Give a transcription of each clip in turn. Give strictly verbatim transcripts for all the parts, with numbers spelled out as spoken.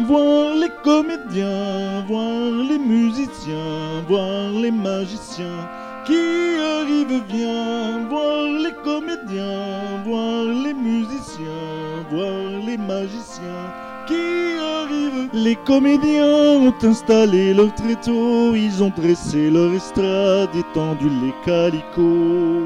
Viens voir les comédiens, voir les musiciens, voir les magiciens qui arrivent. Viens voir les comédiens, voir les musiciens, voir les magiciens qui arrivent. Les comédiens ont installé leur tréteau, ils ont dressé leur estrade, étendu les calicots.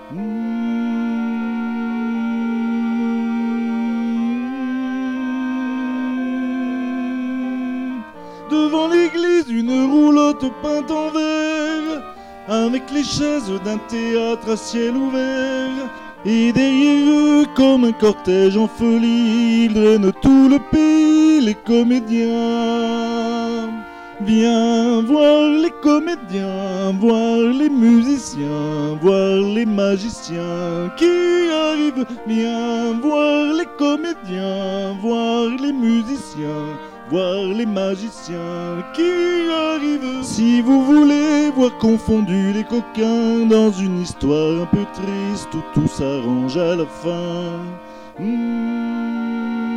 Devant l'église, une roulotte peinte en vert, avec les chaises d'un théâtre à ciel ouvert. Et derrière eux, comme un cortège en folie, ils drainent tout le pays, les comédiens. Viens voir les comédiens, voir les musiciens, voir les magiciens qui arrivent. Viens voir les comédiens, voir les musiciens, voir les magiciens qui arrivent. Si vous voulez voir confondus les coquins dans une histoire un peu triste où tout s'arrange à la fin. Mmh.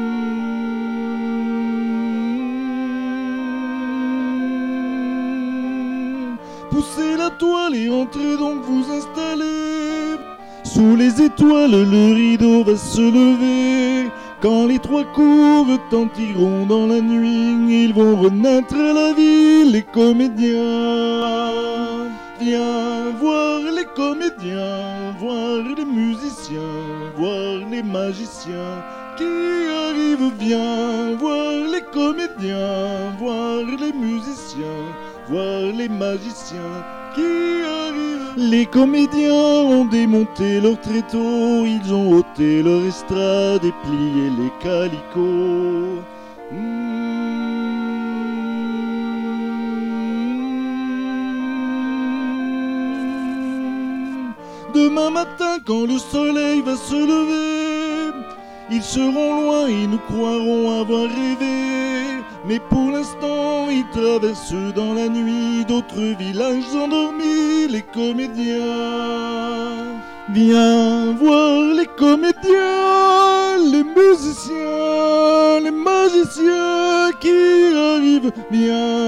Poussez la toile et entrez donc vous installer. Sous les étoiles, le rideau va se lever. Quand les trois coups retentiront dans la nuit, ils vont renaître à la vie, les comédiens. Viens voir les comédiens, voir les musiciens, voir les magiciens qui arrivent. Viens voir les comédiens, voir les musiciens, voir les magiciens qui arrivent. Les comédiens ont démonté leur tréteau, ils ont ôté leur estrade et plié les calicots. Mmh. Demain matin, quand le soleil va se lever, ils seront loin et nous croirons avoir rêvé. Mais pour l'instant, ils traversent dans la nuit d'autres villages endormis, les comédiens. Viens voir les comédiens, les musiciens, les magiciens qui arrivent. Viens